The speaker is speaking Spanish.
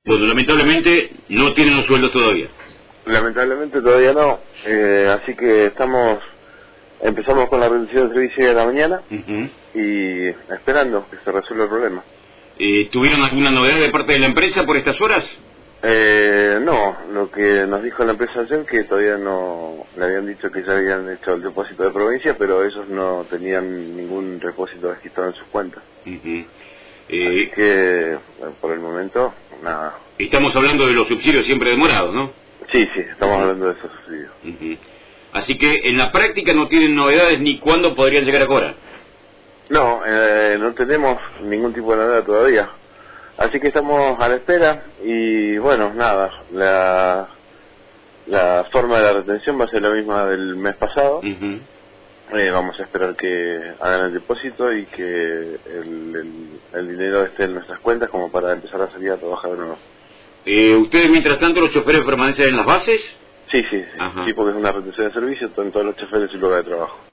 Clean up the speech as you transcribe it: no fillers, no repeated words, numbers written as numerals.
Bueno, lamentablemente no tienen los sueldos todavía. Lamentablemente todavía no, así que empezamos con la reducción de servicio de la mañana y esperando que se resuelva el problema. ¿Tuvieron alguna novedad de parte de la empresa por estas horas? No, lo que nos dijo la empresa ayer que todavía no, le habían dicho que ya habían hecho el depósito de provincia, pero ellos no tenían ningún depósito registrado en sus cuentas. Así que, por el momento, nada. Estamos hablando de los subsidios siempre demorados, ¿no? Sí, estamos hablando de esos subsidios. Así que en la práctica no tienen novedades ni cuándo podrían llegar a cobrar. No, no tenemos ningún tipo de novedad todavía. Así que estamos a la espera y bueno, nada, la forma de la retención va a ser la misma del mes pasado. Vamos a esperar que hagan el depósito y que el dinero esté en nuestras cuentas como para empezar a salir a trabajar de nuevo. ¿Ustedes mientras tanto los choferes permanecen en las bases? Sí, porque es una retención de servicio en todos los choferes y lugar de trabajo.